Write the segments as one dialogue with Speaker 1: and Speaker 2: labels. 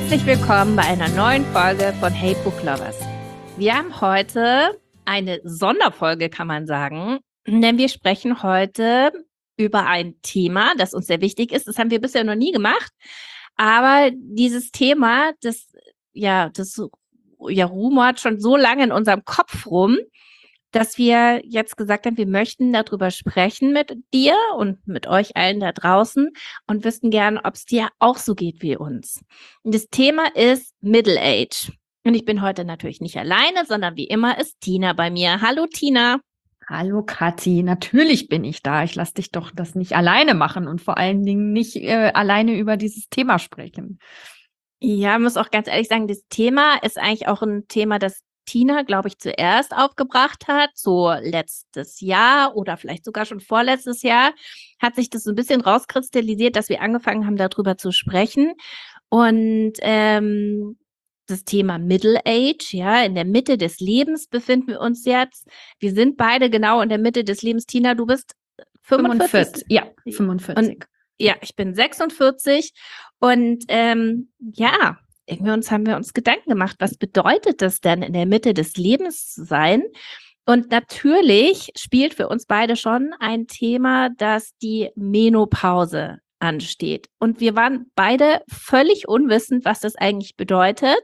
Speaker 1: Herzlich willkommen bei einer neuen Folge von Hey Book Lovers. Wir haben heute eine Sonderfolge, kann man sagen, denn wir sprechen heute über ein Thema, das uns sehr wichtig ist. Das haben wir bisher noch nie gemacht, aber dieses Thema, das rumort schon so lange in unserem Kopf rum, dass wir jetzt gesagt haben, wir möchten darüber sprechen mit dir und mit euch allen da draußen und wüssten gern, ob es dir auch so geht wie uns. Und das Thema ist Middle Age. Und ich bin heute natürlich nicht alleine, sondern wie immer ist Tina bei mir. Hallo Tina.
Speaker 2: Hallo Kathi, natürlich bin ich da. Ich lasse dich doch das nicht alleine machen und vor allen Dingen nicht alleine über dieses Thema sprechen.
Speaker 1: Ja, muss auch ganz ehrlich sagen, das Thema ist eigentlich auch ein Thema, das Tina, glaube ich, zuerst aufgebracht hat, so letztes Jahr oder vielleicht sogar schon vorletztes Jahr, hat sich das so ein bisschen rauskristallisiert, dass wir angefangen haben, darüber zu sprechen. Und das Thema Middle Age, ja, in der Mitte des Lebens befinden wir uns jetzt. Wir sind beide genau in der Mitte des Lebens. Tina, du bist 45?
Speaker 2: Ja, 45.
Speaker 1: Und ja, ich bin 46 und irgendwie haben wir uns Gedanken gemacht, was bedeutet das denn, in der Mitte des Lebens zu sein? Und natürlich spielt für uns beide schon ein Thema, dass die Menopause ansteht. Und wir waren beide völlig unwissend, was das eigentlich bedeutet.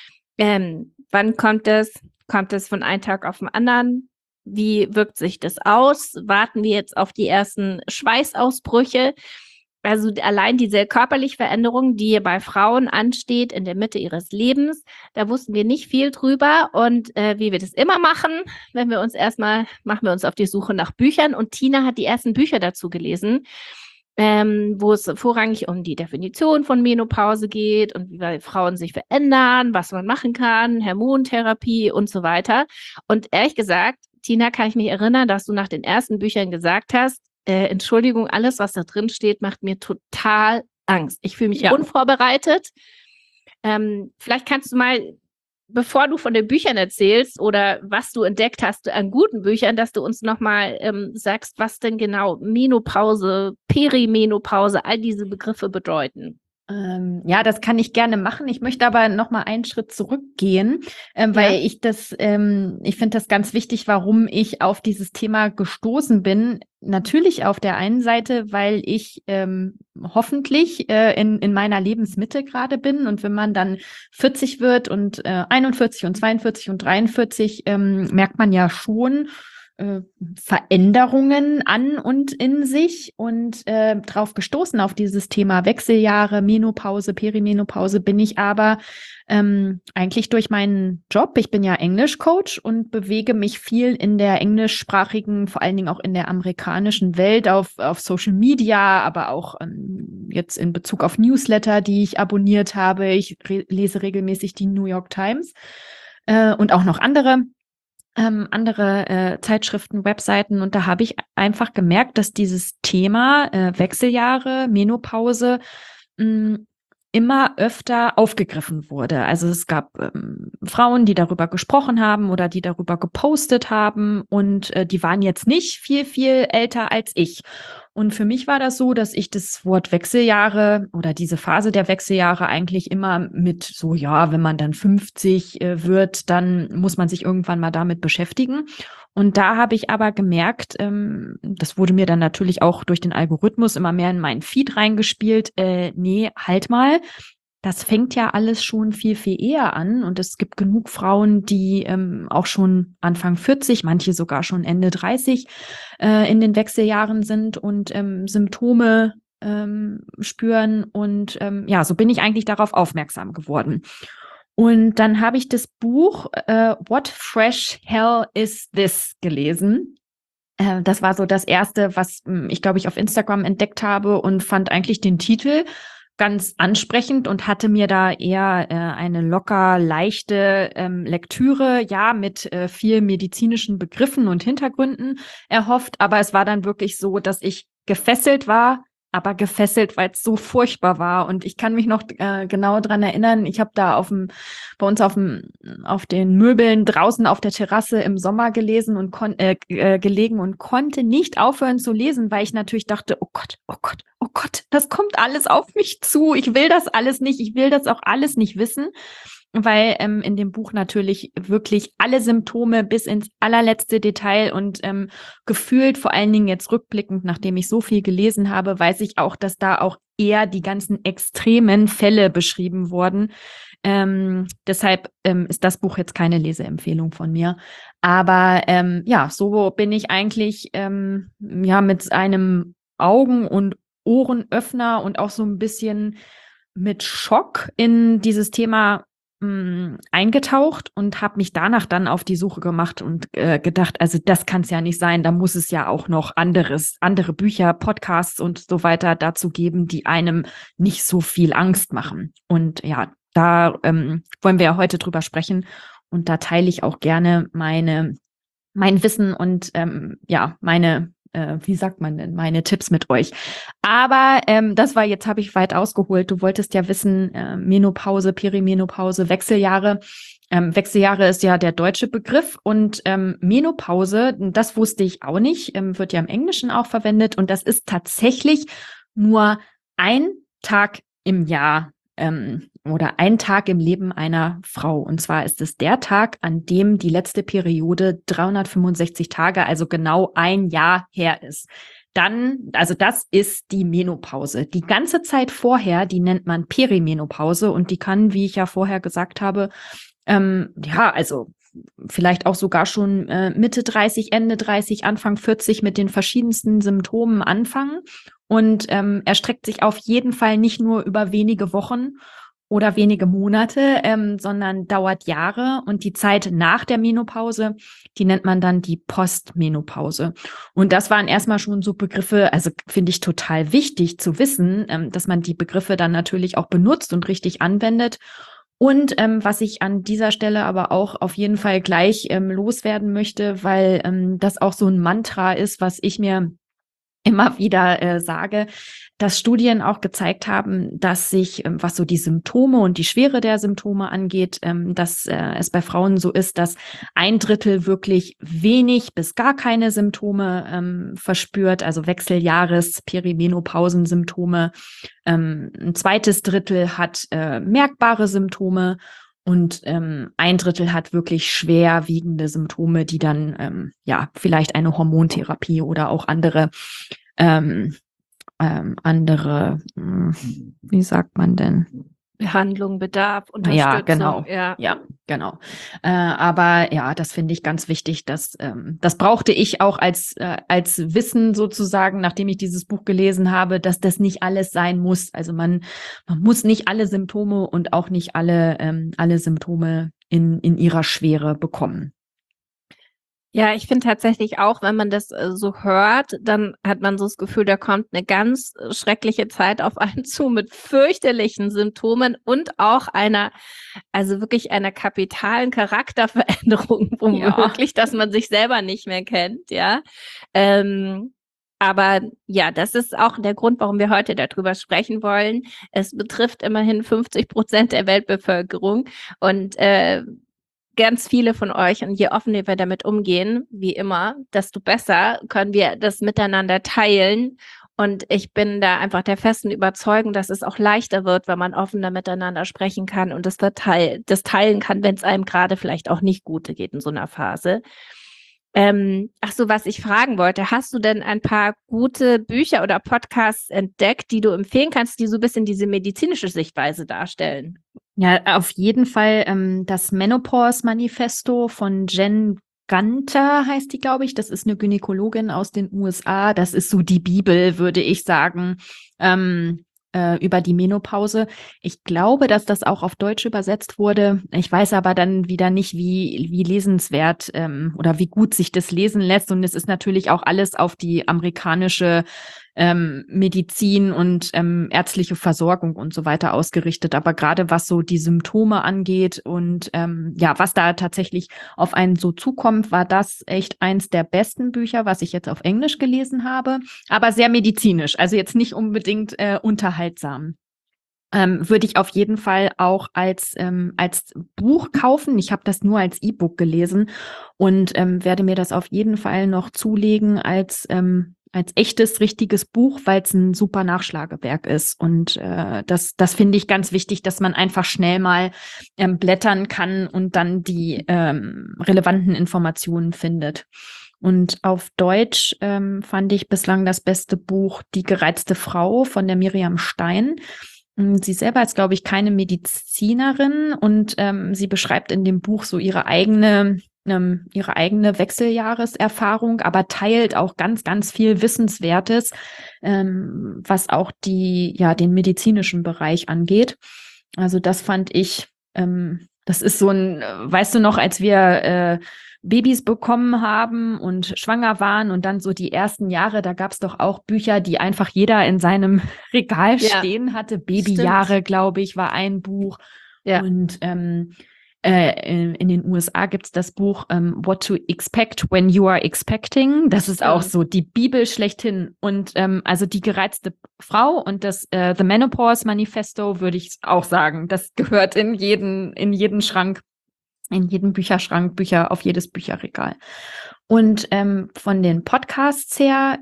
Speaker 1: Wann kommt es? Kommt es von einem Tag auf den anderen? Wie wirkt sich das aus? Warten wir jetzt auf die ersten Schweißausbrüche? Also allein diese körperliche Veränderung, die bei Frauen ansteht in der Mitte ihres Lebens, da wussten wir nicht viel drüber. Und wie wir das immer machen, machen wir uns auf die Suche nach Büchern. Und Tina hat die ersten Bücher dazu gelesen, wo es vorrangig um die Definition von Menopause geht und wie Frauen sich verändern, was man machen kann, Hormontherapie und so weiter. Und ehrlich gesagt, Tina, kann ich mich erinnern, dass du nach den ersten Büchern gesagt hast, Entschuldigung, alles, was da drin steht, macht mir total Angst. Ich fühle mich unvorbereitet. Vielleicht kannst du mal, bevor du von den Büchern erzählst oder was du entdeckt hast an guten Büchern, dass du uns nochmal sagst, was denn genau Menopause, Perimenopause, all diese Begriffe bedeuten.
Speaker 2: Ja, das kann ich gerne machen. Ich möchte aber noch mal einen Schritt zurückgehen, weil ich finde das ganz wichtig, warum ich auf dieses Thema gestoßen bin. Natürlich auf der einen Seite, weil ich hoffentlich in meiner Lebensmitte gerade bin. Und wenn man dann 40 wird und 41 und 42 und 43, merkt man ja schon, Veränderungen an und in sich und drauf gestoßen auf dieses Thema Wechseljahre, Menopause, Perimenopause bin ich aber eigentlich durch meinen Job. Ich bin ja Englischcoach und bewege mich viel in der englischsprachigen, vor allen Dingen auch in der amerikanischen Welt auf Social Media, aber auch jetzt in Bezug auf Newsletter, die ich abonniert habe. Ich lese regelmäßig die New York Times und auch noch andere Zeitschriften, Webseiten, und da habe ich einfach gemerkt, dass dieses Thema Wechseljahre, Menopause immer öfter aufgegriffen wurde. Also es gab Frauen, die darüber gesprochen haben oder die darüber gepostet haben und die waren jetzt nicht viel, viel älter als ich. Und für mich war das so, dass ich das Wort Wechseljahre oder diese Phase der Wechseljahre eigentlich immer mit so, ja, wenn man dann 50 wird, dann muss man sich irgendwann mal damit beschäftigen. Und da habe ich aber gemerkt, das wurde mir dann natürlich auch durch den Algorithmus immer mehr in meinen Feed reingespielt, nee, halt mal. Das fängt ja alles schon viel, viel eher an. Und es gibt genug Frauen, die auch schon Anfang 40, manche sogar schon Ende 30 in den Wechseljahren sind und Symptome spüren. Und so bin ich eigentlich darauf aufmerksam geworden. Und dann habe ich das Buch What Fresh Hell Is This gelesen. Das war so das Erste, was ich, glaube ich, auf Instagram entdeckt habe und fand eigentlich den Titel ganz ansprechend und hatte mir da eher eine locker leichte Lektüre, ja, mit viel medizinischen Begriffen und Hintergründen erhofft. Aber es war dann wirklich so, dass ich gefesselt war aber gefesselt, weil es so furchtbar war. Und ich kann mich noch genau dran erinnern, ich habe da bei uns auf den Möbeln draußen auf der Terrasse im Sommer gelesen und gelegen und konnte nicht aufhören zu lesen, weil ich natürlich dachte, oh Gott, oh Gott, oh Gott, das kommt alles auf mich zu. Ich will das alles nicht. Ich will das auch alles nicht wissen. Weil in dem Buch natürlich wirklich alle Symptome bis ins allerletzte Detail und gefühlt, vor allen Dingen jetzt rückblickend, nachdem ich so viel gelesen habe, weiß ich auch, dass da auch eher die ganzen extremen Fälle beschrieben wurden. Deshalb ist das Buch jetzt keine Leseempfehlung von mir. Aber ja, so bin ich eigentlich ja mit einem Augen- und Ohrenöffner und auch so ein bisschen mit Schock in dieses Thema eingetaucht und habe mich danach dann auf die Suche gemacht und gedacht, also das kann es ja nicht sein. Da muss es ja auch noch andere Bücher, Podcasts und so weiter dazu geben, die einem nicht so viel Angst machen. Und ja, da wollen wir ja heute drüber sprechen. Und da teile ich auch gerne mein Wissen und ja, wie sagt man denn, meine Tipps mit euch. Aber jetzt habe ich weit ausgeholt. Du wolltest ja wissen, Menopause, Perimenopause, Wechseljahre. Wechseljahre ist ja der deutsche Begriff und Menopause, das wusste ich auch nicht, wird ja im Englischen auch verwendet und das ist tatsächlich nur ein Tag im Jahr oder ein Tag im Leben einer Frau. Und zwar ist es der Tag, an dem die letzte Periode 365 Tage, also genau ein Jahr her ist. Also das ist die Menopause. Die ganze Zeit vorher, die nennt man Perimenopause und die kann, wie ich ja vorher gesagt habe, ja, also vielleicht auch sogar schon Mitte 30, Ende 30, Anfang 40 mit den verschiedensten Symptomen anfangen. Und erstreckt sich auf jeden Fall nicht nur über wenige Wochen oder wenige Monate, sondern dauert Jahre. Und die Zeit nach der Menopause, die nennt man dann die Postmenopause. Und das waren erstmal schon so Begriffe, also finde ich total wichtig zu wissen, dass man die Begriffe dann natürlich auch benutzt und richtig anwendet. Und was ich an dieser Stelle aber auch auf jeden Fall gleich loswerden möchte, weil das auch so ein Mantra ist, was ich mir immer wieder sage, dass Studien auch gezeigt haben, dass sich, was so die Symptome und die Schwere der Symptome angeht, dass es bei Frauen so ist, dass 1/3 wirklich wenig bis gar keine Symptome verspürt, also Wechseljahres-, Perimenopausensymptome. Ein zweites Drittel hat merkbare Symptome und 1/3 hat wirklich schwerwiegende Symptome, die dann ja vielleicht eine Hormontherapie oder auch andere, wie sagt man denn?
Speaker 1: Behandlung, Bedarf, Unterstützung.
Speaker 2: Ja, genau.
Speaker 1: Ja.
Speaker 2: Ja, genau. Aber ja, das finde ich ganz wichtig. Das brauchte ich auch als Wissen sozusagen, nachdem ich dieses Buch gelesen habe, dass das nicht alles sein muss. Also man muss nicht alle Symptome und auch nicht alle Symptome in ihrer Schwere bekommen.
Speaker 1: Ja, ich finde tatsächlich auch, wenn man das so hört, dann hat man so das Gefühl, da kommt eine ganz schreckliche Zeit auf einen zu mit fürchterlichen Symptomen und auch also wirklich einer kapitalen Charakterveränderung womöglich, dass man sich selber nicht mehr kennt, ja. Aber ja, das ist auch der Grund, warum wir heute darüber sprechen wollen. Es betrifft immerhin 50% der Weltbevölkerung und ganz viele von euch, und je offener wir damit umgehen, wie immer, desto besser können wir das miteinander teilen. Und ich bin da einfach der festen Überzeugung, dass es auch leichter wird, wenn man offener miteinander sprechen kann und das teilen kann, wenn es einem gerade vielleicht auch nicht gut geht in so einer Phase. Ach so, was ich fragen wollte, hast du denn ein paar gute Bücher oder Podcasts entdeckt, die du empfehlen kannst, die so ein bisschen diese medizinische Sichtweise darstellen?
Speaker 2: Ja, auf jeden Fall das Menopause-Manifesto von Jen Gunter heißt die, glaube ich. Das ist eine Gynäkologin aus den USA. Das ist so die Bibel, würde ich sagen, über die Menopause. Ich glaube, dass das auch auf Deutsch übersetzt wurde. Ich weiß aber dann wieder nicht, wie lesenswert oder wie gut sich das lesen lässt. Und es ist natürlich auch alles auf die amerikanische Medizin und ärztliche Versorgung und so weiter ausgerichtet. Aber gerade was so die Symptome angeht und was da tatsächlich auf einen so zukommt, war das echt eins der besten Bücher, was ich jetzt auf Englisch gelesen habe, aber sehr medizinisch, also jetzt nicht unbedingt unterhaltsam. Würde ich auf jeden Fall auch als Buch kaufen. Ich habe das nur als E-Book gelesen und werde mir das auf jeden Fall noch zulegen als echtes, richtiges Buch, weil es ein super Nachschlagewerk ist. Und das finde ich ganz wichtig, dass man einfach schnell mal blättern kann und dann die relevanten Informationen findet. Und auf Deutsch fand ich bislang das beste Buch Die gereizte Frau von der Miriam Stein. Sie selber ist, glaube ich, keine Medizinerin und sie beschreibt in dem Buch so ihre eigene Wechseljahreserfahrung, aber teilt auch ganz, ganz viel Wissenswertes, was auch den medizinischen Bereich angeht. Also das fand ich, das ist so ein, weißt du noch, als wir Babys bekommen haben und schwanger waren und dann so die ersten Jahre, da gab es doch auch Bücher, die einfach jeder in seinem Regal stehen hatte. Babyjahre, glaube ich, war ein Buch.
Speaker 1: Ja.
Speaker 2: Und in den USA gibt es das Buch What to Expect When You Are Expecting. Das ist auch so die Bibel schlechthin. Und also die gereizte Frau und das The Menopause Manifesto würde ich auch sagen. Das gehört in jeden Schrank, in jeden Bücherschrank, Bücher auf jedes Bücherregal. Und von den Podcasts her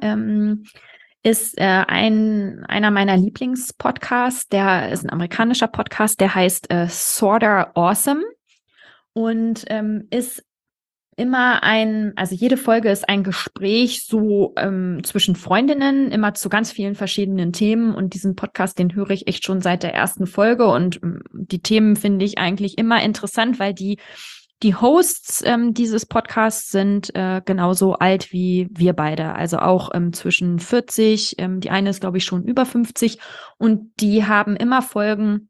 Speaker 2: ist einer meiner Lieblingspodcasts, der ist ein amerikanischer Podcast, der heißt Sorta Awesome und ist immer also jede Folge ist ein Gespräch so zwischen Freundinnen, immer zu ganz vielen verschiedenen Themen und diesen Podcast, den höre ich echt schon seit der ersten Folge und die Themen finde ich eigentlich immer interessant, weil die Hosts dieses Podcasts sind genauso alt wie wir beide, also auch zwischen 40, die eine ist, glaube ich, schon über 50 und die haben immer Folgen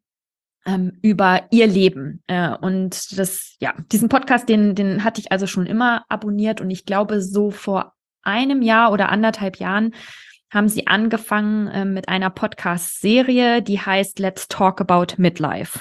Speaker 2: über ihr Leben. Und diesen Podcast, den hatte ich also schon immer abonniert und ich glaube, so vor einem Jahr oder 1,5 Jahren haben sie angefangen mit einer Podcast-Serie, die heißt Let's Talk About Midlife.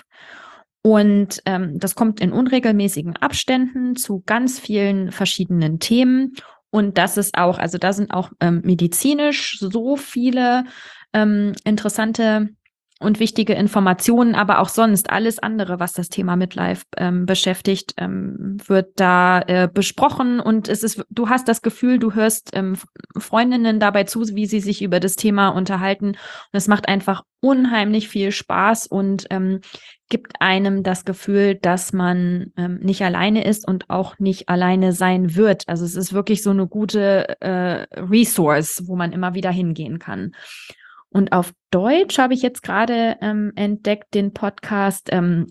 Speaker 2: Und das kommt in unregelmäßigen Abständen zu ganz vielen verschiedenen Themen. Und das ist auch, also da sind auch medizinisch so viele interessante und wichtige Informationen, aber auch sonst alles andere, was das Thema Midlife beschäftigt, wird da besprochen und du hast das Gefühl, du hörst Freundinnen dabei zu, wie sie sich über das Thema unterhalten und es macht einfach unheimlich viel Spaß und gibt einem das Gefühl, dass man nicht alleine ist und auch nicht alleine sein wird. Also es ist wirklich so eine gute Resource, wo man immer wieder hingehen kann. Und auf Deutsch habe ich jetzt gerade entdeckt den Podcast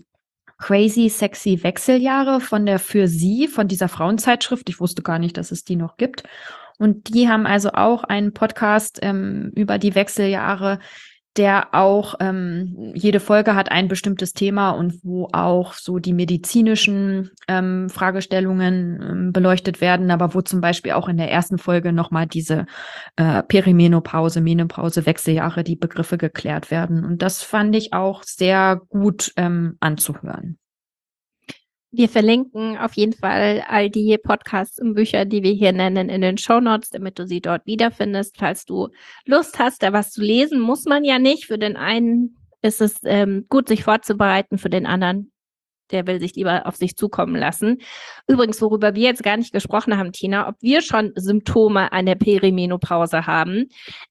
Speaker 2: Crazy Sexy Wechseljahre von dieser Frauenzeitschrift. Ich wusste gar nicht, dass es die noch gibt. Und die haben also auch einen Podcast über die Wechseljahre, der auch jede Folge hat ein bestimmtes Thema und wo auch so die medizinischen Fragestellungen beleuchtet werden, aber wo zum Beispiel auch in der ersten Folge nochmal diese Perimenopause, Menopause, Wechseljahre, die Begriffe geklärt werden. Und das fand ich auch sehr gut anzuhören.
Speaker 1: Wir verlinken auf jeden Fall all die Podcasts und Bücher, die wir hier nennen, in den Shownotes, damit du sie dort wiederfindest. Falls du Lust hast, da was zu lesen, muss man ja nicht. Für den einen ist es gut, sich vorzubereiten, für den anderen, der will sich lieber auf sich zukommen lassen. Übrigens, worüber wir jetzt gar nicht gesprochen haben, Tina, ob wir schon Symptome einer Perimenopause haben.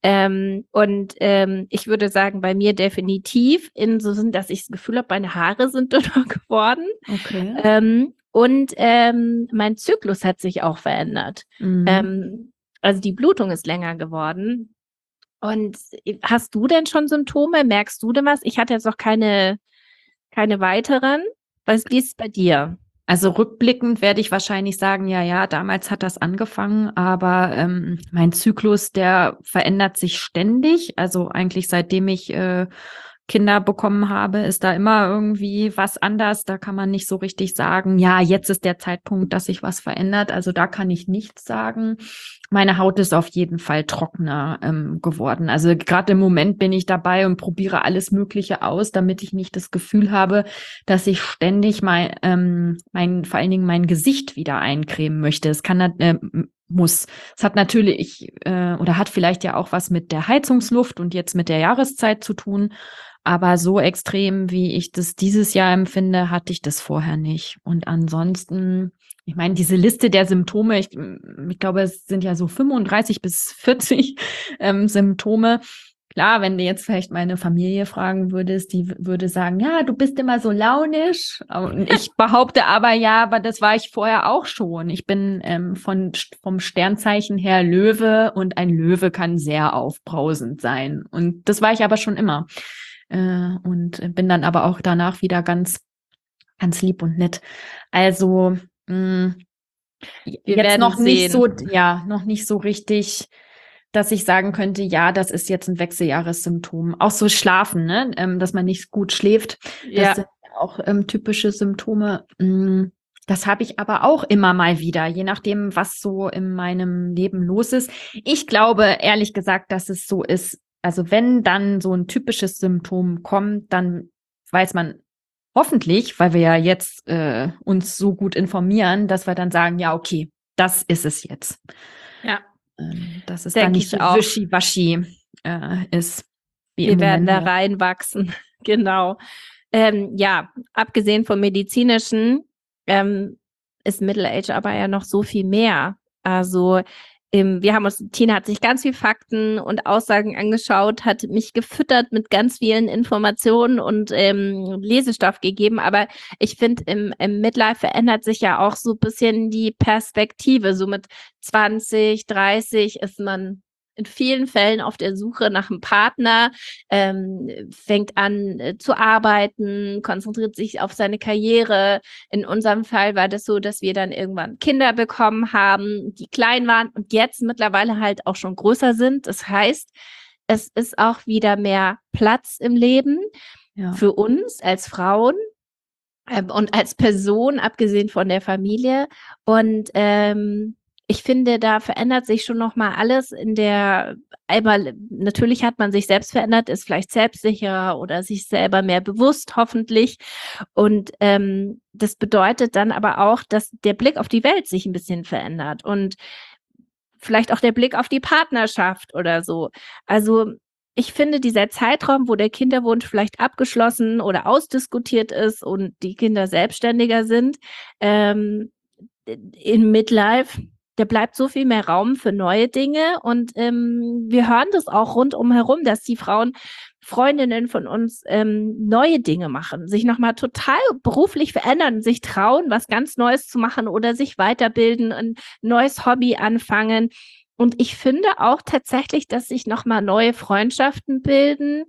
Speaker 1: Ich würde sagen, bei mir definitiv sind, dass ich das Gefühl habe, meine Haare sind dünner geworden.
Speaker 2: Okay.
Speaker 1: Mein Zyklus hat sich auch verändert.
Speaker 2: Mhm.
Speaker 1: Also die Blutung ist länger geworden. Und hast du denn schon Symptome? Merkst du denn was? Ich hatte jetzt noch keine weiteren. Wie ist es bei dir?
Speaker 2: Also rückblickend werde ich wahrscheinlich sagen, ja, damals hat das angefangen, aber mein Zyklus, der verändert sich ständig. Also eigentlich seitdem ich Kinder bekommen habe, ist da immer irgendwie was anders. Da kann man nicht so richtig sagen, ja, jetzt ist der Zeitpunkt, dass sich was verändert. Also da kann ich nichts sagen. Meine Haut ist auf jeden Fall trockener geworden. Also gerade im Moment bin ich dabei und probiere alles Mögliche aus, damit ich nicht das Gefühl habe, dass ich ständig vor allen Dingen mein Gesicht wieder eincremen möchte. Es kann muss. Es hat natürlich oder hat vielleicht ja auch was mit der Heizungsluft und jetzt mit der Jahreszeit zu tun. Aber so extrem, wie ich das dieses Jahr empfinde, hatte ich das vorher nicht. Und ansonsten, ich meine, diese Liste der Symptome, ich glaube, es sind ja so 35 bis 40 Symptome. Klar, wenn du jetzt vielleicht meine Familie fragen würdest, die würde sagen, ja, du bist immer so launisch. Und ich behaupte aber das war ich vorher auch schon. Ich bin vom Sternzeichen her Löwe und ein Löwe kann sehr aufbrausend sein. Und das war ich aber schon immer. Und bin dann aber auch danach wieder ganz, ganz lieb und nett. Also jetzt noch nicht so, noch nicht so richtig, dass ich sagen könnte, ja, das ist jetzt ein Wechseljahressymptom. Auch so Schlafen, ne? Dass man nicht gut schläft. Das sind auch typische Symptome. Das habe ich aber auch immer mal wieder, je nachdem, was so in meinem Leben los ist. Ich glaube, ehrlich gesagt, dass es so ist. Also wenn dann so ein typisches Symptom kommt, dann weiß man hoffentlich, weil wir ja jetzt uns so gut informieren, dass wir dann sagen, ja, okay, das ist es jetzt.
Speaker 1: Ja.
Speaker 2: Dass es dann nicht so wischiwaschi ist. Wie
Speaker 1: wir werden da reinwachsen. Genau. Ja, abgesehen vom Medizinischen ist Middle Age aber ja noch so viel mehr. Also Tina hat sich ganz viel Fakten und Aussagen angeschaut, hat mich gefüttert mit ganz vielen Informationen und Lesestoff gegeben. Aber ich finde, im Midlife verändert sich ja auch so ein bisschen die Perspektive. So mit 20, 30 ist man in vielen Fällen auf der Suche nach einem Partner, fängt an zu arbeiten, konzentriert sich auf seine Karriere. In unserem Fall war das so, dass wir dann irgendwann Kinder bekommen haben, die klein waren und jetzt mittlerweile halt auch schon größer sind. Das heißt, es ist auch wieder mehr Platz im Leben für uns als Frauen und als Person, abgesehen von der Familie. Und ich finde, da verändert sich schon noch mal alles einmal, natürlich hat man sich selbst verändert, ist vielleicht selbstsicherer oder sich selber mehr bewusst, hoffentlich. Und das bedeutet dann aber auch, dass der Blick auf die Welt sich ein bisschen verändert und vielleicht auch der Blick auf die Partnerschaft oder so. Also ich finde, dieser Zeitraum, wo der Kinderwunsch vielleicht abgeschlossen oder ausdiskutiert ist und die Kinder selbstständiger sind, in Midlife, da bleibt so viel mehr Raum für neue Dinge und wir hören das auch rundum herum, dass die Freundinnen von uns neue Dinge machen, sich nochmal total beruflich verändern, sich trauen, was ganz Neues zu machen oder sich weiterbilden, ein neues Hobby anfangen. Und ich finde auch tatsächlich, dass sich nochmal neue Freundschaften bilden,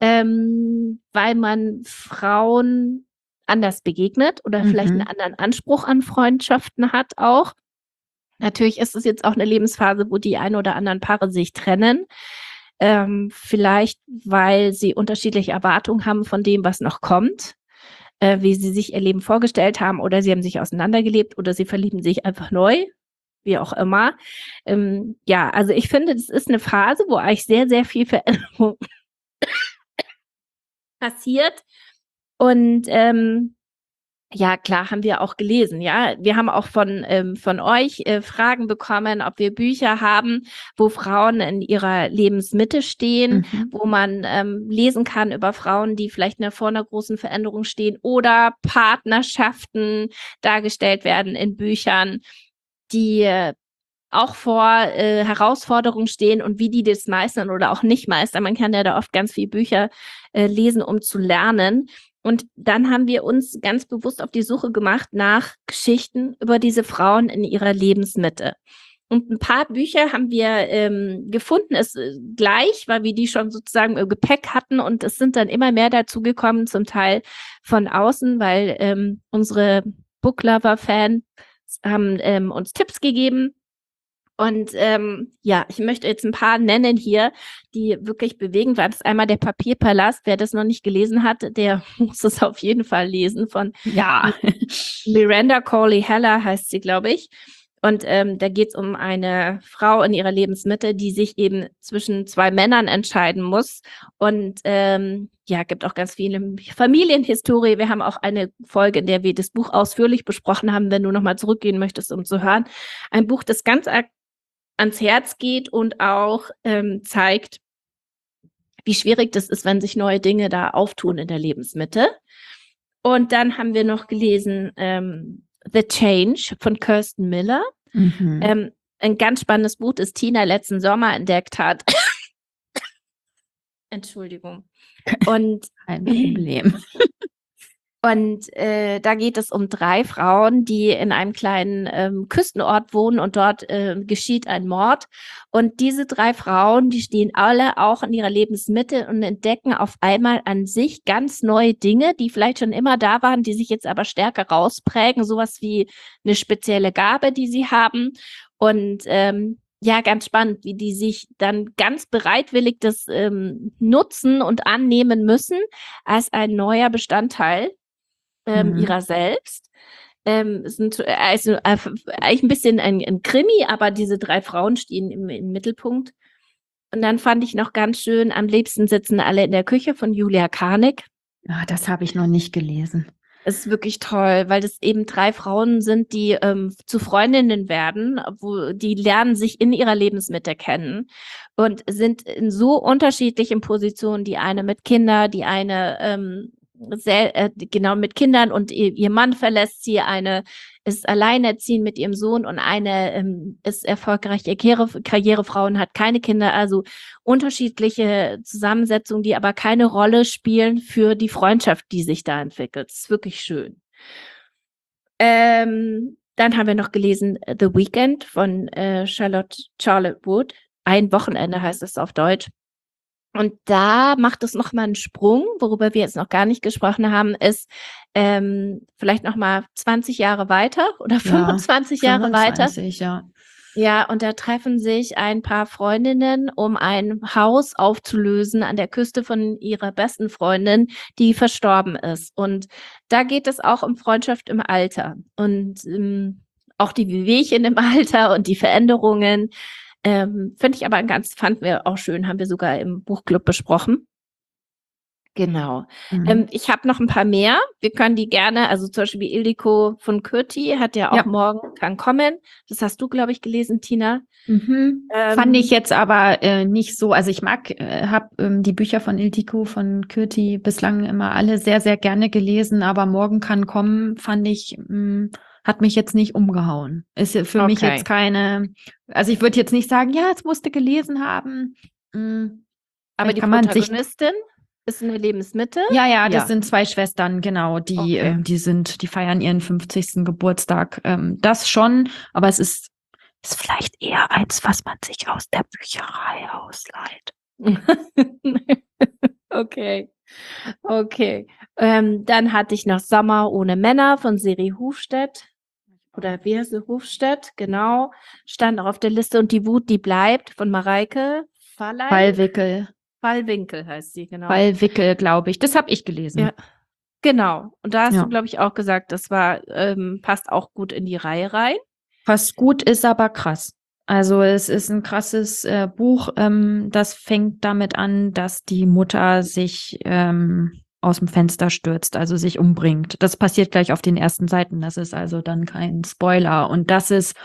Speaker 1: weil man Frauen anders begegnet oder vielleicht einen anderen Anspruch an Freundschaften hat auch. Natürlich ist es jetzt auch eine Lebensphase, wo die ein oder anderen Paare sich trennen. Vielleicht, weil sie unterschiedliche Erwartungen haben von dem, was noch kommt, wie sie sich ihr Leben vorgestellt haben oder sie haben sich auseinandergelebt oder sie verlieben sich einfach neu, wie auch immer. Ja, also ich finde, das ist eine Phase, wo eigentlich sehr, sehr viel Veränderung passiert und ja, klar, haben wir auch gelesen, ja. Wir haben auch von euch Fragen bekommen, ob wir Bücher haben, wo Frauen in ihrer Lebensmitte stehen, wo man lesen kann über Frauen, die vielleicht vor einer großen Veränderung stehen oder Partnerschaften dargestellt werden in Büchern, die auch vor Herausforderungen stehen und wie die das meistern oder auch nicht meistern. Man kann ja da oft ganz viele Bücher lesen, um zu lernen. Und dann haben wir uns ganz bewusst auf die Suche gemacht nach Geschichten über diese Frauen in ihrer Lebensmitte. Und ein paar Bücher haben wir gefunden, ist gleich, weil wir die schon sozusagen im Gepäck hatten. Und es sind dann immer mehr dazu gekommen, zum Teil von außen, weil unsere Booklover-Fans haben uns Tipps gegeben. Und ja, ich möchte jetzt ein paar nennen hier, die wirklich bewegend waren. Das ist einmal der Papierpalast. Wer das noch nicht gelesen hat, der muss es auf jeden Fall lesen. Von
Speaker 2: Ja.
Speaker 1: Miranda Corley Heller heißt sie, glaube ich. Und da geht es um eine Frau in ihrer Lebensmitte, die sich eben zwischen zwei Männern entscheiden muss. Und ja, gibt auch ganz viele Familienhistorie. Wir haben auch eine Folge, in der wir das Buch ausführlich besprochen haben, wenn du nochmal zurückgehen möchtest, um zu hören. Ein Buch, das ganz ans Herz geht und auch zeigt, wie schwierig das ist, wenn sich neue Dinge da auftun in der Lebensmitte. Und dann haben wir noch gelesen The Change von Kirsten Miller.
Speaker 2: Mhm.
Speaker 1: Ein ganz spannendes Buch, das Tina letzten Sommer entdeckt hat. Entschuldigung. Und
Speaker 2: Kein Problem.
Speaker 1: Und da geht es um 3 Frauen, die in einem kleinen Küstenort wohnen und dort geschieht ein Mord. Und diese 3 Frauen, die stehen alle auch in ihrer Lebensmitte und entdecken auf einmal an sich ganz neue Dinge, die vielleicht schon immer da waren, die sich jetzt aber stärker rausprägen. Sowas wie eine spezielle Gabe, die sie haben. Und ja, ganz spannend, wie die sich dann ganz bereitwillig das nutzen und annehmen müssen als ein neuer Bestandteil ihrer selbst. Sind also eigentlich ein bisschen ein Krimi, aber diese 3 Frauen stehen im Mittelpunkt. Und dann fand ich noch ganz schön, am liebsten sitzen alle in der Küche von Julia Karnick.
Speaker 2: Ah, das habe ich noch nicht gelesen.
Speaker 1: Es ist wirklich toll, weil das eben 3 Frauen sind, die zu Freundinnen werden, die lernen sich in ihrer Lebensmitte kennen und sind in so unterschiedlichen Positionen. Die eine mit Kindern, die eine genau mit Kindern und ihr Mann verlässt sie, eine ist alleinerziehend mit ihrem Sohn und eine ist erfolgreiche Karrierefrau und hat keine Kinder. Also unterschiedliche Zusammensetzungen, die aber keine Rolle spielen für die Freundschaft, die sich da entwickelt. Das ist wirklich schön. Dann haben wir noch gelesen The Weekend von Charlotte Wood. Ein Wochenende heißt es auf Deutsch. Und da macht es nochmal einen Sprung, worüber wir jetzt noch gar nicht gesprochen haben, ist vielleicht nochmal 20 Jahre weiter oder 25 Jahre weiter.
Speaker 2: 25, ja.
Speaker 1: Ja, und da treffen sich ein paar Freundinnen, um ein Haus aufzulösen an der Küste von ihrer besten Freundin, die verstorben ist. Und da geht es auch um Freundschaft im Alter und auch die Wehwehchen im Alter und die Veränderungen. Finde ich aber fanden wir auch schön, haben wir sogar im Buchclub besprochen. Genau. Ich habe noch ein paar mehr. Wir können die gerne, also zum Beispiel Ildiko von Kürti hat ja auch Morgen kann kommen. Das hast du, glaube ich, gelesen, Tina.
Speaker 2: Fand ich jetzt aber nicht so, also ich habe die Bücher von Ildiko von Kürti bislang immer alle sehr, sehr gerne gelesen, aber Morgen kann kommen, fand ich, hat mich jetzt nicht umgehauen. Ist für mich jetzt keine, also ich würde jetzt nicht sagen, ja, jetzt musste gelesen haben.
Speaker 1: Aber die Protagonistin ist eine Lebensmitte?
Speaker 2: Ja, das sind 2 Schwestern, genau, die feiern ihren 50. Geburtstag. Das schon, aber es ist vielleicht eher eins, was man sich aus der Bücherei ausleiht.
Speaker 1: Okay. Dann hatte ich noch Sommer ohne Männer von Seri Hufstedt. Oder wie heißt sie? Hufstedt, genau. Stand auch auf der Liste. Und die Wut, die bleibt von Mareike
Speaker 2: Fallwickel.
Speaker 1: Fallwinkel heißt sie, genau.
Speaker 2: Fallwickel, glaube ich. Das habe ich gelesen.
Speaker 1: Ja, genau. Und da hast du, glaube ich, auch gesagt, das passt auch gut in die Reihe rein.
Speaker 2: Passt gut, ist aber krass. Also es ist ein krasses Buch. Das fängt damit an, dass die Mutter sich aus dem Fenster stürzt, also sich umbringt. Das passiert gleich auf den ersten Seiten. Das ist also dann kein Spoiler. Und das ist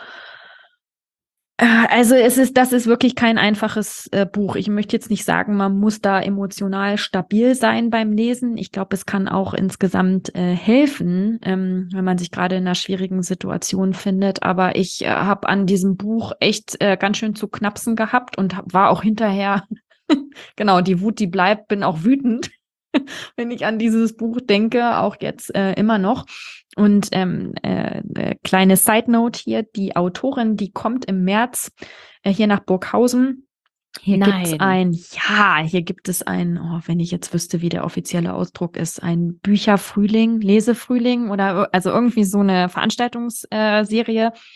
Speaker 2: das ist wirklich kein einfaches Buch. Ich möchte jetzt nicht sagen, man muss da emotional stabil sein beim Lesen. Ich glaube, es kann auch insgesamt helfen, wenn man sich gerade in einer schwierigen Situation findet. Aber ich habe an diesem Buch echt ganz schön zu knapsen gehabt und war auch hinterher, genau, die Wut, die bleibt, bin auch wütend, wenn ich an dieses Buch denke, auch jetzt immer noch. Und kleine Side-Note hier, die Autorin, die kommt im März hier nach Burghausen. Hier gibt es ein, wenn ich jetzt wüsste, wie der offizielle Ausdruck ist, ein Bücherfrühling, Lesefrühling oder also irgendwie so eine Veranstaltungsserie.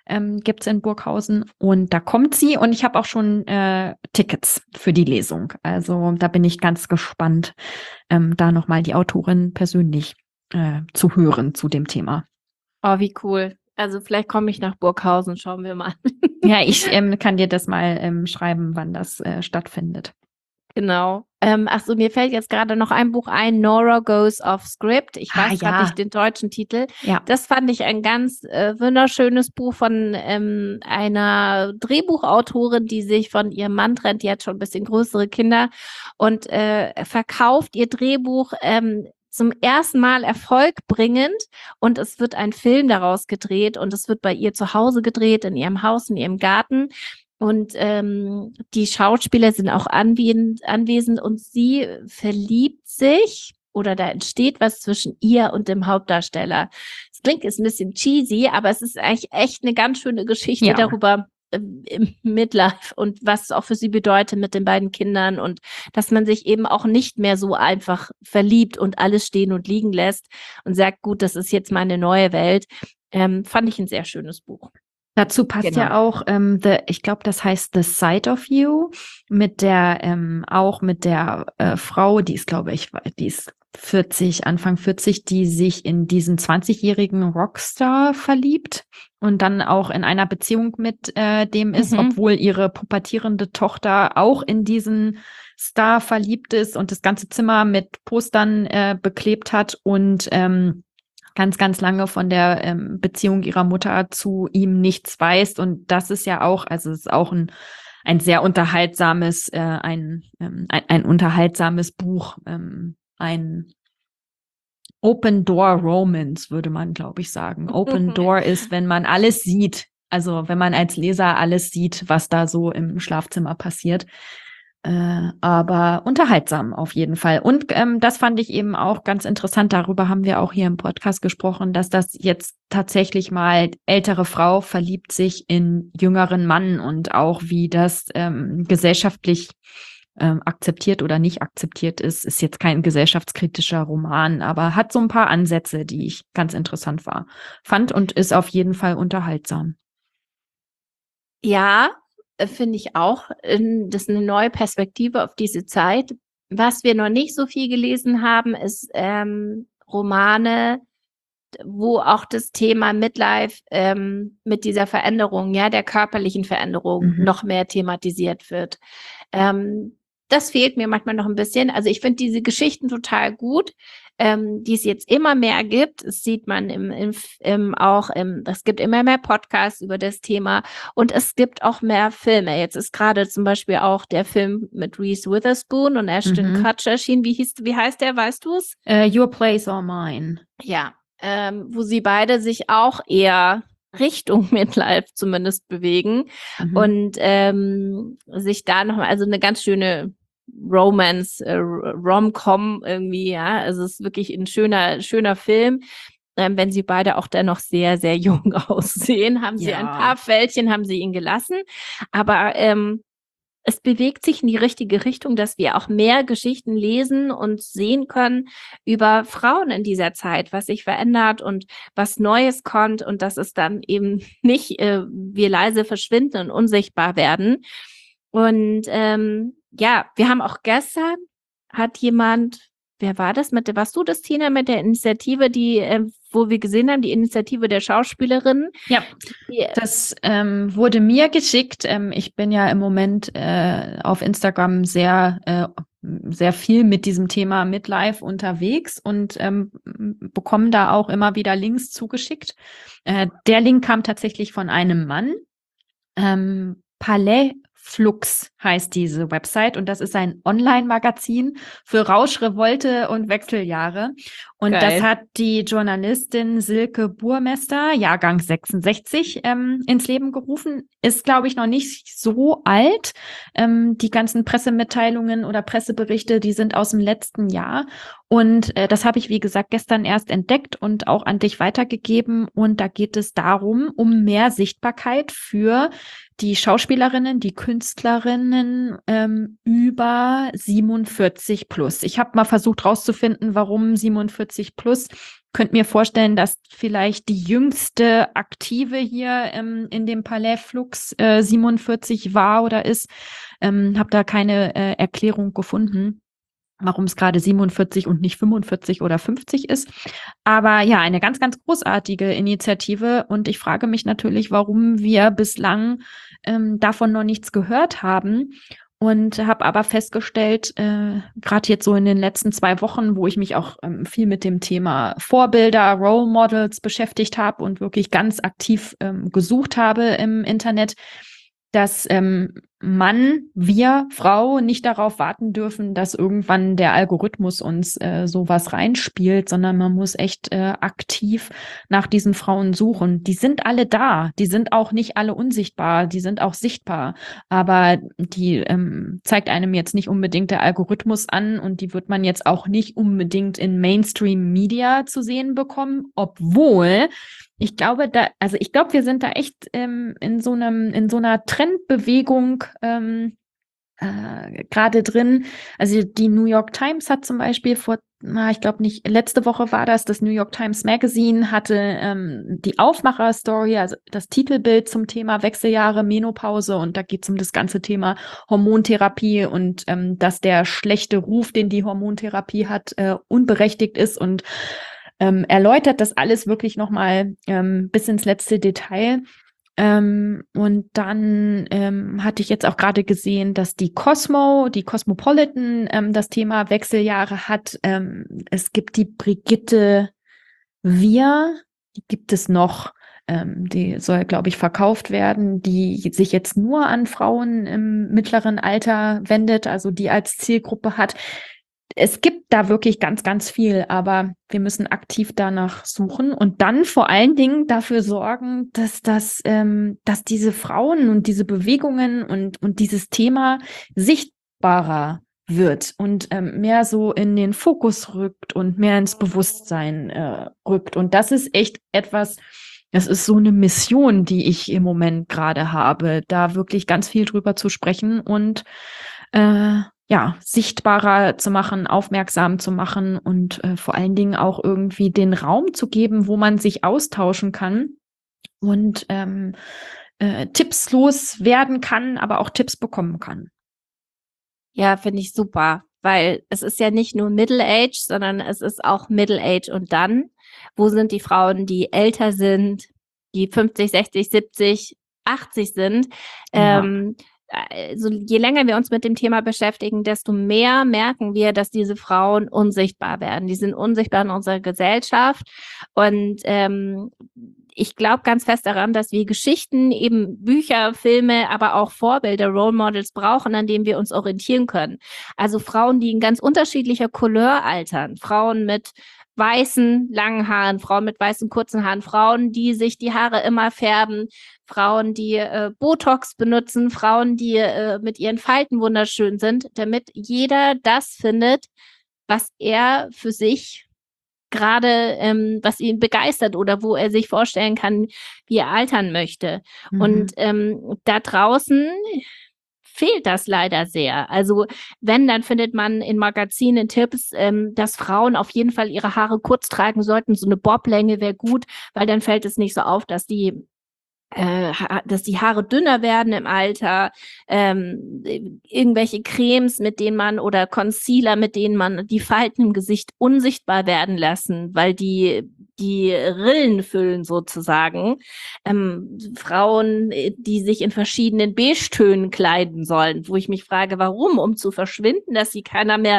Speaker 2: gibt's in Burghausen. Und da kommt sie und ich habe auch schon Tickets für die Lesung. Also da bin ich ganz gespannt, da nochmal die Autorin persönlich zu hören zu dem Thema.
Speaker 1: Oh, wie cool. Also vielleicht komme ich nach Burghausen, schauen wir mal.
Speaker 2: Ja, ich kann dir das mal schreiben, wann das stattfindet.
Speaker 1: Genau. Ach so, mir fällt jetzt gerade noch ein Buch ein, Nora Goes Off Script. Ich weiß gerade nicht den deutschen Titel.
Speaker 2: Ja.
Speaker 1: Das fand ich ein ganz wunderschönes Buch von einer Drehbuchautorin, die sich von ihrem Mann trennt. Die hat schon ein bisschen größere Kinder und verkauft ihr Drehbuch zum ersten Mal erfolgbringend und es wird ein Film daraus gedreht und es wird bei ihr zu Hause gedreht, in ihrem Haus, in ihrem Garten. Und die Schauspieler sind auch anwesend und sie verliebt sich oder da entsteht was zwischen ihr und dem Hauptdarsteller. Das klingt jetzt ein bisschen cheesy, aber es ist eigentlich echt eine ganz schöne Geschichte darüber im Midlife und was es auch für sie bedeutet mit den beiden Kindern und dass man sich eben auch nicht mehr so einfach verliebt und alles stehen und liegen lässt und sagt, gut, das ist jetzt meine neue Welt. Fand ich ein sehr schönes Buch.
Speaker 2: Dazu passt ja auch, ich glaube, das heißt The Side of You, mit der, auch mit der Frau, die ist, glaube ich, die ist 40, Anfang 40, die sich in diesen 20-jährigen Rockstar verliebt und dann auch in einer Beziehung mit dem ist, obwohl ihre pubertierende Tochter auch in diesen Star verliebt ist und das ganze Zimmer mit Postern beklebt hat und ganz, ganz lange von der Beziehung ihrer Mutter zu ihm nichts weiß. Und das ist ja auch, also es ist auch ein sehr unterhaltsames, ein unterhaltsames Buch, ein Open Door Romance, würde man, glaube ich, sagen. Open Door ist, wenn man alles sieht. Also wenn man als Leser alles sieht, was da so im Schlafzimmer passiert. Aber unterhaltsam auf jeden Fall. Und das fand ich eben auch ganz interessant. Darüber haben wir auch hier im Podcast gesprochen, dass das jetzt tatsächlich mal ältere Frau verliebt sich in jüngeren Mann und auch wie das gesellschaftlich akzeptiert oder nicht akzeptiert ist jetzt kein gesellschaftskritischer Roman, aber hat so ein paar Ansätze, die ich ganz interessant fand und ist auf jeden Fall unterhaltsam.
Speaker 1: Ja, finde ich auch. Das ist eine neue Perspektive auf diese Zeit. Was wir noch nicht so viel gelesen haben, ist Romane, wo auch das Thema Midlife mit dieser Veränderung, ja, der körperlichen Veränderung noch mehr thematisiert wird. Das fehlt mir manchmal noch ein bisschen. Also ich finde diese Geschichten total gut, die es jetzt immer mehr gibt. Das sieht man es gibt immer mehr Podcasts über das Thema und es gibt auch mehr Filme. Jetzt ist gerade zum Beispiel auch der Film mit Reese Witherspoon und Ashton Kutcher erschienen. Wie heißt der, weißt du es?
Speaker 2: Your Place or Mine.
Speaker 1: Ja, wo sie beide sich auch eher Richtung Midlife zumindest bewegen und sich da nochmal, also eine ganz schöne Romance, Rom-Com irgendwie, ja, also es ist wirklich ein schöner Film. Wenn sie beide auch dennoch sehr, sehr jung aussehen, haben sie ein paar Fältchen, haben sie ihn gelassen, aber es bewegt sich in die richtige Richtung, dass wir auch mehr Geschichten lesen und sehen können über Frauen in dieser Zeit, was sich verändert und was Neues kommt und dass es dann eben nicht wir leise verschwinden und unsichtbar werden. Und ja, wir haben auch gestern, hat jemand, wer war das? Warst du das, Tina, mit der Initiative, die, wo wir gesehen haben, die Initiative der Schauspielerinnen?
Speaker 2: Ja, das wurde mir geschickt. Ich bin ja im Moment auf Instagram sehr viel mit diesem Thema Midlife unterwegs und bekomme da auch immer wieder Links zugeschickt. Der Link kam tatsächlich von einem Mann. Palais Flux heißt diese Website und das ist ein Online-Magazin für Rausch, Revolte und Wechseljahre. Und das hat die Journalistin Silke Burmester, Jahrgang 66, ins Leben gerufen. Ist, glaube ich, noch nicht so alt. Die ganzen Pressemitteilungen oder Presseberichte, die sind aus dem letzten Jahr. Und das habe ich, wie gesagt, gestern erst entdeckt und auch an dich weitergegeben. Und da geht es darum, um mehr Sichtbarkeit für die Schauspielerinnen, die Künstlerinnen über 47 plus. Ich habe mal versucht rauszufinden, warum 47 plus. könnte mir vorstellen, dass vielleicht die jüngste Aktive hier in dem Palais Flux 47 war oder ist. Habe da keine Erklärung gefunden, warum es gerade 47 und nicht 45 oder 50 ist. Aber ja, eine ganz, ganz großartige Initiative. Und ich frage mich natürlich, warum wir bislang davon noch nichts gehört haben. Und habe aber festgestellt, gerade jetzt so in den letzten 2 Wochen, wo ich mich auch viel mit dem Thema Vorbilder, Role Models beschäftigt habe und wirklich ganz aktiv gesucht habe im Internet, dass wir, Frau, nicht darauf warten dürfen, dass irgendwann der Algorithmus uns sowas reinspielt, sondern man muss echt aktiv nach diesen Frauen suchen. Die sind alle da, die sind auch nicht alle unsichtbar, die sind auch sichtbar, aber die zeigt einem jetzt nicht unbedingt der Algorithmus an und die wird man jetzt auch nicht unbedingt in Mainstream-Media zu sehen bekommen, obwohl ich glaube, wir sind da echt in so einer Trendbewegung gerade drin. Also die New York Times hat zum Beispiel ich glaube nicht, letzte Woche war das New York Times Magazine hatte die Aufmacher-Story, also das Titelbild zum Thema Wechseljahre, Menopause, und da geht es um das ganze Thema Hormontherapie und dass der schlechte Ruf, den die Hormontherapie hat, unberechtigt ist, und erläutert das alles wirklich nochmal bis ins letzte Detail. Und dann hatte ich jetzt auch gerade gesehen, dass die Cosmopolitan das Thema Wechseljahre hat. Es gibt die Brigitte Wir, die gibt es noch. Die soll, glaube ich, verkauft werden, die sich jetzt nur an Frauen im mittleren Alter wendet, also die als Zielgruppe hat. Es gibt da wirklich ganz, ganz viel, aber wir müssen aktiv danach suchen und dann vor allen Dingen dafür sorgen, dass diese Frauen und diese Bewegungen und dieses Thema sichtbarer wird und mehr so in den Fokus rückt und mehr ins Bewusstsein rückt. Und das ist echt etwas, das ist so eine Mission, die ich im Moment gerade habe, da wirklich ganz viel drüber zu sprechen und sichtbarer zu machen, aufmerksam zu machen und vor allen Dingen auch irgendwie den Raum zu geben, wo man sich austauschen kann und Tipps loswerden kann, aber auch Tipps bekommen kann.
Speaker 1: Ja, finde ich super, weil es ist ja nicht nur Middle Age, sondern es ist auch Middle Age und dann, wo sind die Frauen, die älter sind, die 50, 60, 70, 80 sind?
Speaker 2: Ja.
Speaker 1: Also je länger wir uns mit dem Thema beschäftigen, desto mehr merken wir, dass diese Frauen unsichtbar werden. Die sind unsichtbar in unserer Gesellschaft und ich glaube ganz fest daran, dass wir Geschichten, eben Bücher, Filme, aber auch Vorbilder, Role Models brauchen, an denen wir uns orientieren können. Also Frauen, die in ganz unterschiedlicher Couleur altern, Frauen mit weißen, langen Haaren, Frauen mit weißen, kurzen Haaren, Frauen, die sich die Haare immer färben, Frauen, die Botox benutzen, Frauen, die mit ihren Falten wunderschön sind, damit jeder das findet, was er für sich gerade, was ihn begeistert oder wo er sich vorstellen kann, wie er altern möchte.
Speaker 2: Mhm.
Speaker 1: Und da draußen fehlt das leider sehr. Also wenn, dann findet man in Magazinen Tipps, dass Frauen auf jeden Fall ihre Haare kurz tragen sollten. So eine Boblänge wäre gut, weil dann fällt es nicht so auf, dass die Haare dünner werden im Alter, irgendwelche Cremes, mit denen man oder Concealer, mit denen man die Falten im Gesicht unsichtbar werden lassen, weil die Rillen füllen sozusagen. Frauen, die sich in verschiedenen Beige-Tönen kleiden sollen, wo ich mich frage, warum? Um zu verschwinden, dass sie keiner mehr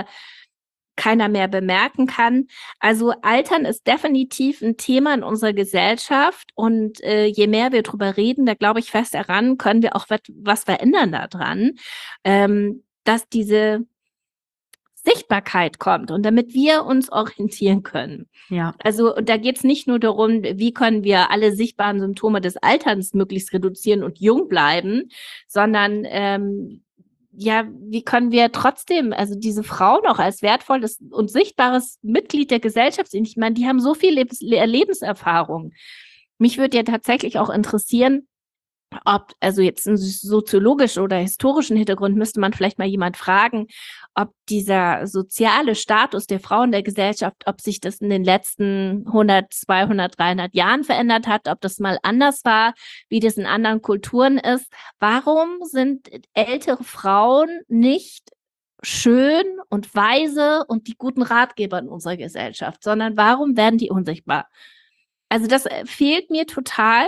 Speaker 1: bemerken kann. Also Altern ist definitiv ein Thema in unserer Gesellschaft und je mehr wir drüber reden, da glaube ich fest daran, können wir auch was verändern daran, dass diese Sichtbarkeit kommt und damit wir uns orientieren können.
Speaker 2: Ja.
Speaker 1: Also und da geht es nicht nur darum, wie können wir alle sichtbaren Symptome des Alterns möglichst reduzieren und jung bleiben, sondern wie können wir trotzdem, also diese Frauen auch als wertvolles und sichtbares Mitglied der Gesellschaft sehen? Ich meine, die haben so viel Lebenserfahrung. Mich würde ja tatsächlich auch interessieren, also jetzt einen soziologischen oder historischen Hintergrund, müsste man vielleicht mal jemand fragen, ob dieser soziale Status der Frauen der Gesellschaft, ob sich das in den letzten 100, 200, 300 Jahren verändert hat, ob das mal anders war, wie das in anderen Kulturen ist. Warum sind ältere Frauen nicht schön und weise und die guten Ratgeber in unserer Gesellschaft, sondern warum werden die unsichtbar? Also das fehlt mir total,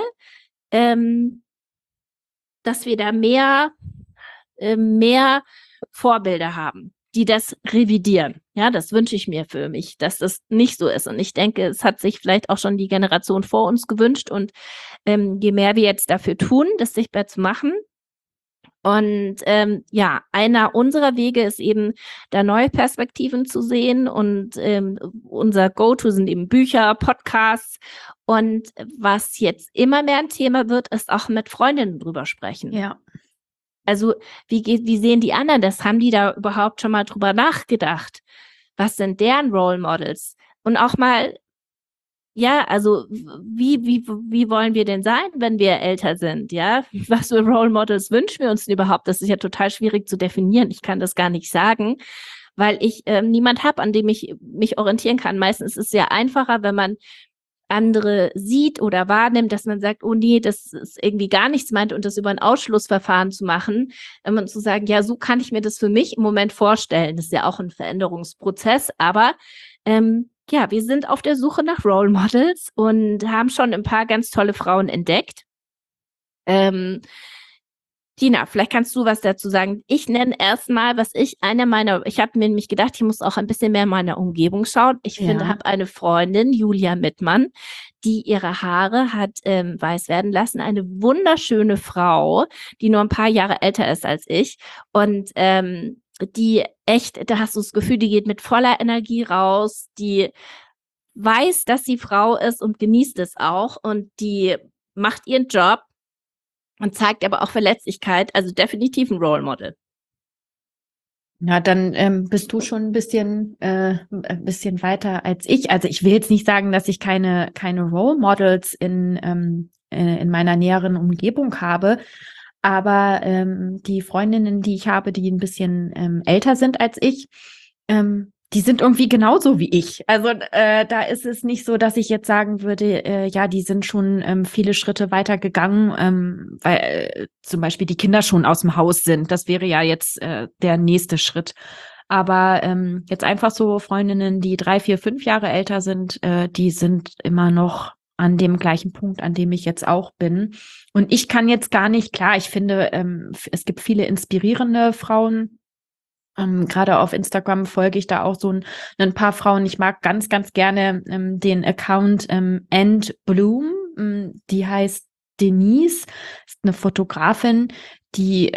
Speaker 1: dass wir da mehr Vorbilder haben, die das revidieren. Ja, das wünsche ich mir für mich, dass das nicht so ist. Und ich denke, es hat sich vielleicht auch schon die Generation vor uns gewünscht. Und je mehr wir jetzt dafür tun, das sichtbar zu machen. Und ja, einer unserer Wege ist eben, da neue Perspektiven zu sehen. Und unser Go-To sind eben Bücher, Podcasts. Und was jetzt immer mehr ein Thema wird, ist auch mit Freundinnen drüber sprechen.
Speaker 2: Ja.
Speaker 1: Also wie sehen die anderen das? Haben die da überhaupt schon mal drüber nachgedacht? Was sind deren Role Models? Und auch mal, ja, also wie wollen wir denn sein, wenn wir älter sind? Ja, was für Role Models wünschen wir uns denn überhaupt? Das ist ja total schwierig zu definieren. Ich kann das gar nicht sagen, weil ich niemand habe, an dem ich mich orientieren kann. Meistens ist es sehr einfacher, wenn man andere sieht oder wahrnimmt, dass man sagt, oh nee, das ist irgendwie gar nichts meint und das über ein Ausschlussverfahren zu machen, zu sagen, ja, so kann ich mir das für mich im Moment vorstellen. Das ist ja auch ein Veränderungsprozess, aber ja, wir sind auf der Suche nach Role Models und haben schon ein paar ganz tolle Frauen entdeckt. Tina, vielleicht kannst du was dazu sagen. Ich nenne erstmal, ich habe mir nämlich gedacht, ich muss auch ein bisschen mehr in meiner Umgebung schauen. Ich habe eine Freundin, Julia Mittmann, die ihre Haare hat weiß werden lassen. Eine wunderschöne Frau, die nur ein paar Jahre älter ist als ich. Und die echt, da hast du das Gefühl, die geht mit voller Energie raus, die weiß, dass sie Frau ist und genießt es auch. Und die macht ihren Job und zeigt aber auch Verletzlichkeit, also definitiv ein Role Model.
Speaker 2: Ja, dann bist du schon ein bisschen weiter als ich. Also ich will jetzt nicht sagen, dass ich keine Role Models in meiner näheren Umgebung habe, aber die Freundinnen, die ich habe, die ein bisschen älter sind als ich, die sind irgendwie genauso wie ich. Also da ist es nicht so, dass ich jetzt sagen würde, ja, die sind schon viele Schritte weiter gegangen, weil zum Beispiel die Kinder schon aus dem Haus sind. Das wäre ja jetzt der nächste Schritt. Aber jetzt einfach so Freundinnen, die 3, 4, 5 Jahre älter sind, die sind immer noch an dem gleichen Punkt, an dem ich jetzt auch bin. Und ich kann jetzt gar nicht, klar, ich finde, es gibt viele inspirierende Frauen. Gerade auf Instagram folge ich da auch so ein paar Frauen. Ich mag ganz, ganz gerne den Account And Bloom. Die heißt Denise, ist eine Fotografin, die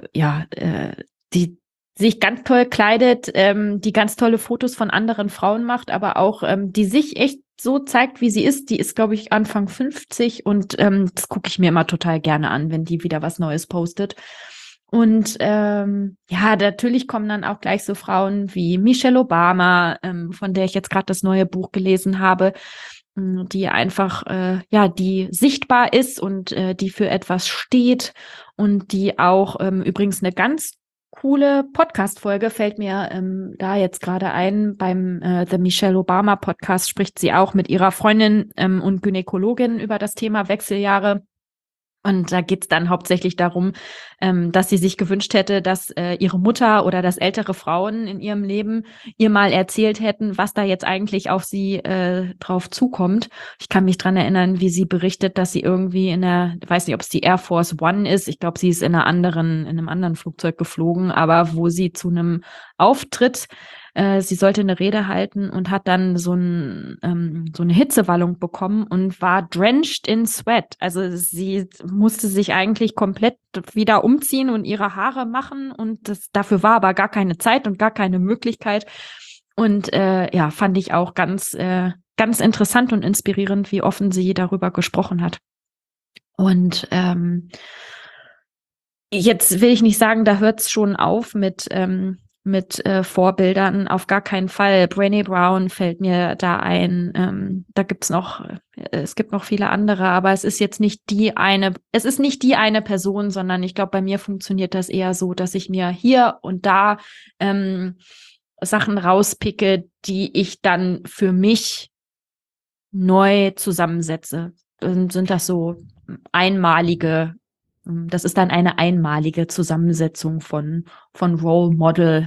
Speaker 2: die sich ganz toll kleidet, die ganz tolle Fotos von anderen Frauen macht, aber auch die sich echt so zeigt, wie sie ist. Die ist, glaube ich, Anfang 50 und das gucke ich mir immer total gerne an, wenn die wieder was Neues postet. Und ja, natürlich kommen dann auch gleich so Frauen wie Michelle Obama, von der ich jetzt gerade das neue Buch gelesen habe, die einfach, die sichtbar ist und die für etwas steht und die auch übrigens eine ganz coole Podcast-Folge fällt mir da jetzt gerade ein. Beim The Michelle Obama Podcast spricht sie auch mit ihrer Freundin und Gynäkologin über das Thema Wechseljahre. Und da geht's dann hauptsächlich darum, dass sie sich gewünscht hätte, dass ihre Mutter oder dass ältere Frauen in ihrem Leben ihr mal erzählt hätten, was da jetzt eigentlich auf sie drauf zukommt. Ich kann mich dran erinnern, wie sie berichtet, dass sie irgendwie weiß nicht, ob es die Air Force One ist. Ich glaube, sie ist in einem anderen Flugzeug geflogen, aber wo sie zu einem Auftritt sie sollte eine Rede halten und hat dann so eine Hitzewallung bekommen und war drenched in sweat. Also sie musste sich eigentlich komplett wieder umziehen und ihre Haare machen und dafür war aber gar keine Zeit und gar keine Möglichkeit. Und fand ich auch ganz interessant und inspirierend, wie offen sie darüber gesprochen hat. Und jetzt will ich nicht sagen, da hört es schon auf mit Vorbildern, auf gar keinen Fall. Brené Brown fällt mir da ein. Es gibt noch viele andere, aber es ist jetzt nicht die eine Person, sondern ich glaube, bei mir funktioniert das eher so, dass ich mir hier und da Sachen rauspicke, die ich dann für mich neu zusammensetze. Dann sind das so das ist dann eine einmalige Zusammensetzung von Role Model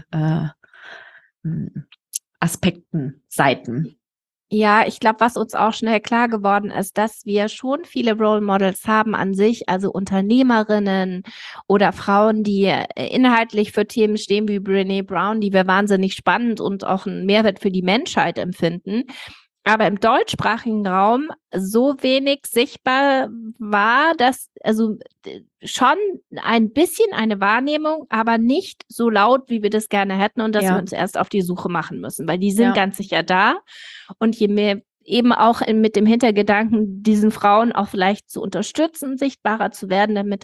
Speaker 2: Aspekten, Seiten.
Speaker 1: Ja, ich glaube, was uns auch schnell klar geworden ist, dass wir schon viele Role Models haben an sich, also Unternehmerinnen oder Frauen, die inhaltlich für Themen stehen wie Brené Brown, die wir wahnsinnig spannend und auch einen Mehrwert für die Menschheit empfinden. Aber im deutschsprachigen Raum so wenig sichtbar war, dass also schon ein bisschen eine Wahrnehmung, aber nicht so laut, wie wir das gerne hätten und dass wir uns erst auf die Suche machen müssen, weil die sind ganz sicher da. Und je mehr eben auch mit dem Hintergedanken, diesen Frauen auch vielleicht zu unterstützen, sichtbarer zu werden, damit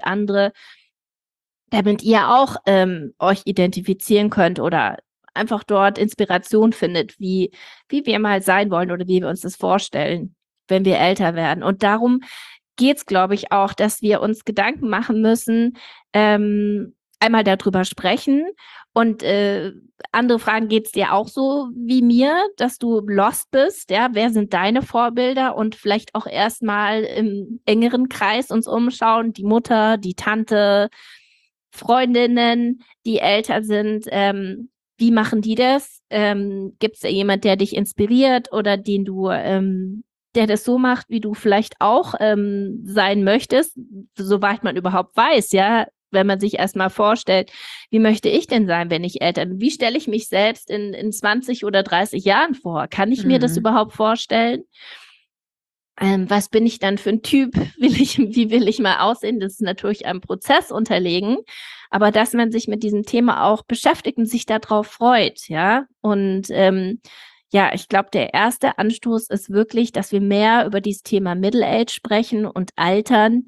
Speaker 1: ihr auch euch identifizieren könnt oder einfach dort Inspiration findet, wie wir mal sein wollen oder wie wir uns das vorstellen, wenn wir älter werden. Und darum geht's, glaube ich, auch, dass wir uns Gedanken machen müssen, einmal darüber sprechen und andere Fragen, geht's dir auch so wie mir, dass du lost bist, ja? Wer sind deine Vorbilder? Und vielleicht auch erstmal im engeren Kreis uns umschauen, die Mutter, die Tante, Freundinnen, die älter sind, wie machen die das? Gibt es da jemand, der dich inspiriert oder der das so macht, wie du vielleicht auch sein möchtest, soweit man überhaupt weiß, ja, wenn man sich erstmal vorstellt, wie möchte ich denn sein, wenn ich älter bin? Wie stelle ich mich selbst in 20 oder 30 Jahren vor? Kann ich mir das überhaupt vorstellen? Was bin ich dann für ein Typ? Wie will ich mal aussehen? Das ist natürlich einem Prozess unterlegen, aber dass man sich mit diesem Thema auch beschäftigt und sich darauf freut, ja. Und ich glaube, der erste Anstoß ist wirklich, dass wir mehr über dieses Thema Middle Age sprechen und Altern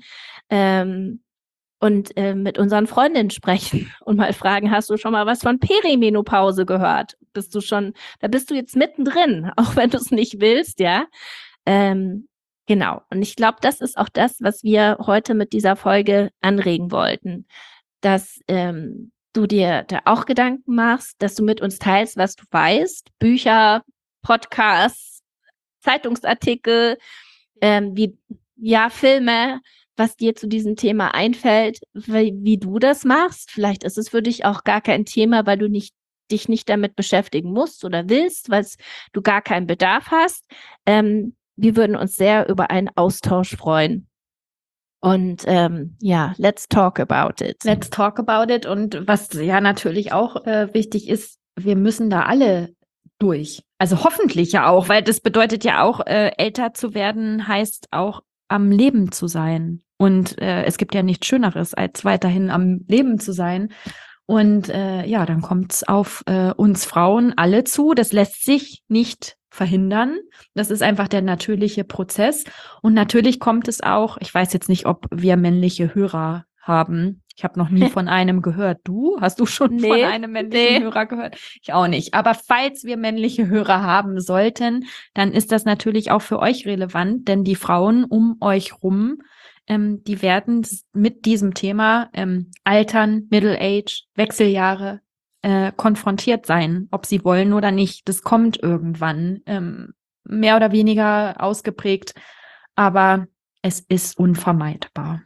Speaker 1: und mit unseren Freundinnen sprechen und mal fragen, hast du schon mal was von Perimenopause gehört? Da bist du jetzt mittendrin, auch wenn du es nicht willst, ja. Genau. Und ich glaube, das ist auch das, was wir heute mit dieser Folge anregen wollten, dass du dir da auch Gedanken machst, dass du mit uns teilst, was du weißt, Bücher, Podcasts, Zeitungsartikel, Filme, was dir zu diesem Thema einfällt, wie du das machst. Vielleicht ist es für dich auch gar kein Thema, weil du dich nicht damit beschäftigen musst oder willst, weil du gar keinen Bedarf hast. Wir würden uns sehr über einen Austausch freuen. Und let's talk about it.
Speaker 2: Let's talk about it. Und was ja natürlich auch wichtig ist, wir müssen da alle durch. Also hoffentlich ja auch, weil das bedeutet ja auch, älter zu werden heißt auch am Leben zu sein. Und es gibt ja nichts Schöneres, als weiterhin am Leben zu sein. Und dann kommt es auf uns Frauen alle zu. Das lässt sich nicht verhindern. Das ist einfach der natürliche Prozess. Und natürlich kommt es auch, ich weiß jetzt nicht, ob wir männliche Hörer haben. Ich habe noch nie von einem gehört. Hast du schon von einem männlichen Hörer gehört? Ich auch nicht. Aber falls wir männliche Hörer haben sollten, dann ist das natürlich auch für euch relevant, denn die Frauen um euch rum, die werden mit diesem Thema Altern, Middle Age, Wechseljahre konfrontiert sein, ob sie wollen oder nicht. Das kommt irgendwann, mehr oder weniger ausgeprägt, aber es ist unvermeidbar.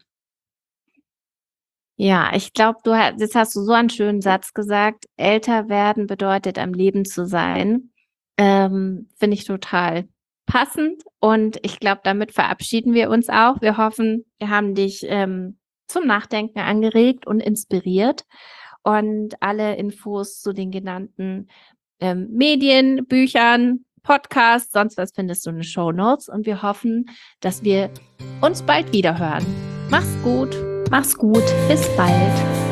Speaker 1: Ja, ich glaube, jetzt hast du so einen schönen Satz gesagt. Älter werden bedeutet, am Leben zu sein. Finde ich total passend. Und ich glaube, damit verabschieden wir uns auch. Wir hoffen, wir haben dich zum Nachdenken angeregt und inspiriert. Und alle Infos zu den genannten Medien, Büchern, Podcasts, sonst was findest du in den Shownotes. Und wir hoffen, dass wir uns bald wieder hören. Mach's gut.
Speaker 2: Mach's gut. Bis bald.